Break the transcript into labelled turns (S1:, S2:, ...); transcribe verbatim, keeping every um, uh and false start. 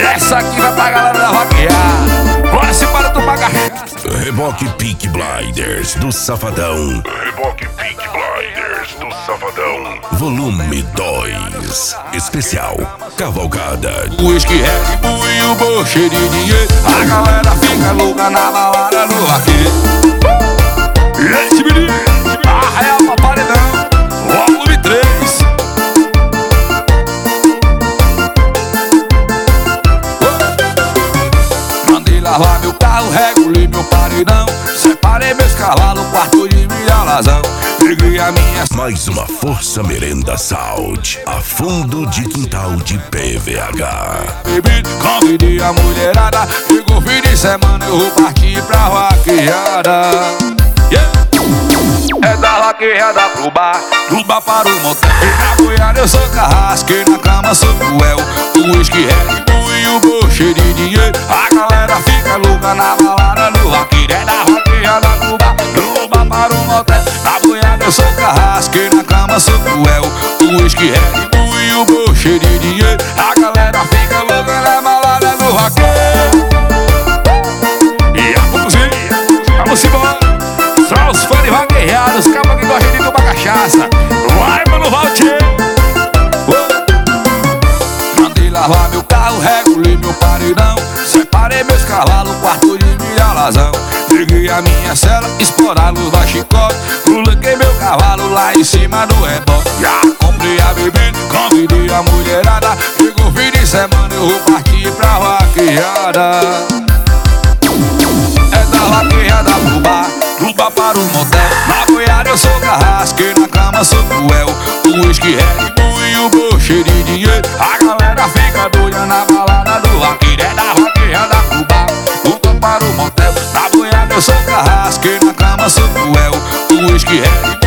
S1: Essa aqui vai pra galera da vaquear. Bora se para do pagamento.
S2: Reboque Peaky Blinders do Safadão.
S3: Reboque Peaky Blinders do Safadão.
S2: Volume dois. Especial Cavalgada.
S1: O uísque Red Bull e o bom cheio de dinheiro. A galera fica louca na balada do vaqueiro. Esse menino, arraia pra paredão. Volume três. Mandei lavar meu carro, regulei meu paredão. Separei meus cavalos, quarto de milha razão. Peguei a minha...
S2: Mais uma Força Merenda Salt. A fundo de quintal de P V H.
S1: Bebi, convidei a mulherada. Chegou fim de semana, eu vou partir pra vaqueada. Yeah. É da vaqueada pro bar, do bar para o motel. E na boiada eu sou carrasco, e na cama sou cruel. O uísque Red Bull e o bom cheio de dinheiro. A galera fica louca na balada do vaqueiro. É da vaqueada pro bar, do bar para o motel. Na boiada eu sou carrasco, e na cama sou cruel. O uísque Red Bull e o bom cheio de dinheiro. A galera fica louca na balada do vaqueiro. E a música, vamos embora. Só os fãs de vaqueados, os cabos que gostam de tomar cachaça. Vai, mano, Valtier. Oh. Mandei lavar meu carro, regulei meu paredão. Separei meus cavalos, quarto de milha razão. Peguei a minha cela, explorar a luz da chicote. Coloquei meu cavalo lá em cima do rebote. Já comprei a bebida, convidei a mulherada. Chegou fim de semana, eu vou partir pra vaqueada. É da vaqueada pro bar, do bar para o motel. Na boiada eu sou carrasco, e na cama sou cruel. O uísque Red Bull e o bom cheio de dinheiro. A galera fica doida na balada do vaqueiro. É da vaqueada pro bar, do bar para o motel. Na boiada eu sou carrasco, e na cama sou cruel. O uísque Red